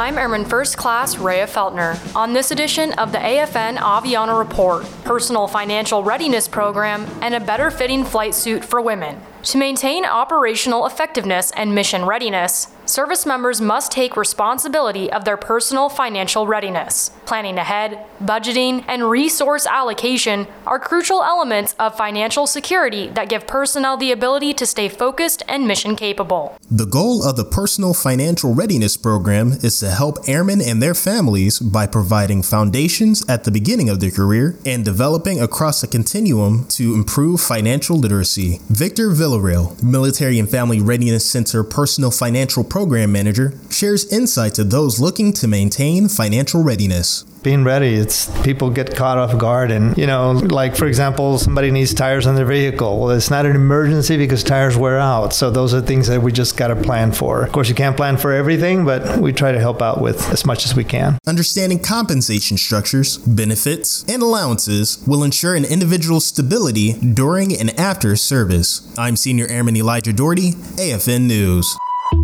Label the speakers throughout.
Speaker 1: I'm Airman First Class Rhea Feltner. On this edition of the AFN Aviana Report, Personal Financial Readiness Program and a better fitting flight suit for women. To maintain operational effectiveness and mission readiness, service members must take responsibility of their personal financial readiness. Planning ahead, budgeting, and resource allocation are crucial elements of financial security that give personnel the ability to stay focused and mission capable.
Speaker 2: The goal of the Personal Financial Readiness Program is to help airmen and their families by providing foundations at the beginning of their career and developing across the continuum to improve financial literacy. Victor Villarreal, Military and Family Readiness Center Personal Financial Program Manager, shares insight to those looking to maintain financial readiness.
Speaker 3: Being ready, it's people get caught off guard and, like for example, somebody needs tires on their vehicle. Well, it's not an emergency because tires wear out. So those are things that we just got to plan for. Of course, you can't plan for everything, but we try to help out with as much as we can.
Speaker 2: Understanding compensation structures, benefits, and allowances will ensure an individual's stability during and after service. I'm Senior Airman Elijah Doherty, AFN News.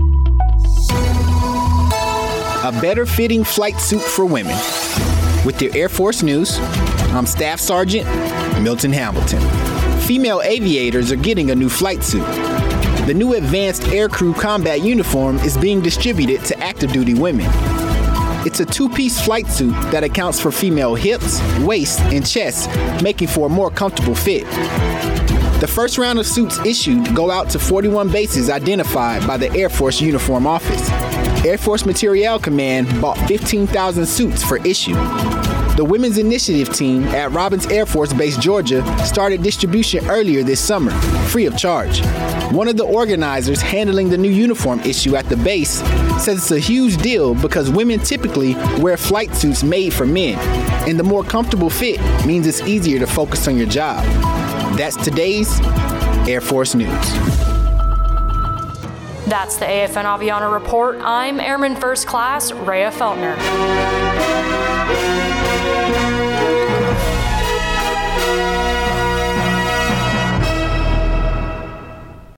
Speaker 4: A better fitting flight suit for women. With your Air Force News, I'm Staff Sergeant Milton Hamilton. Female aviators are getting a new flight suit. The new Advanced Aircrew Combat Uniform is being distributed to active duty women. It's a two-piece flight suit that accounts for female hips, waist, and chest, making for a more comfortable fit. The first round of suits issued go out to 41 bases identified by the Air Force Uniform Office. Air Force Materiel Command bought 15,000 suits for issue. The Women's Initiative Team at Robins Air Force Base, Georgia, started distribution earlier this summer, free of charge. One of the organizers handling the new uniform issue at the base says it's a huge deal because women typically wear flight suits made for men, and the more comfortable fit means it's easier to focus on your job. That's today's Air Force News.
Speaker 1: That's the AFN Aviana Report. I'm Airman First Class Rhea Feltner.